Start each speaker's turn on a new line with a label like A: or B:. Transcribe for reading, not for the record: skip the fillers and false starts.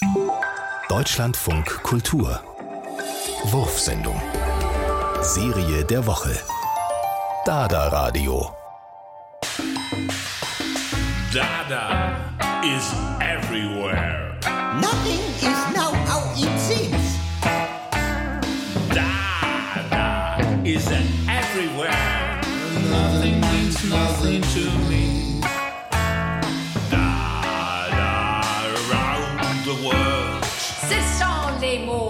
A: Deutschlandfunk Kultur. Wurfsendung. Serie der Woche. Dada Radio.
B: Dada is everywhere.
C: Nothing is now how it seems.
B: Dada is everywhere. Nothing means nothing to me. Dada around the world.
D: Ce sont les mots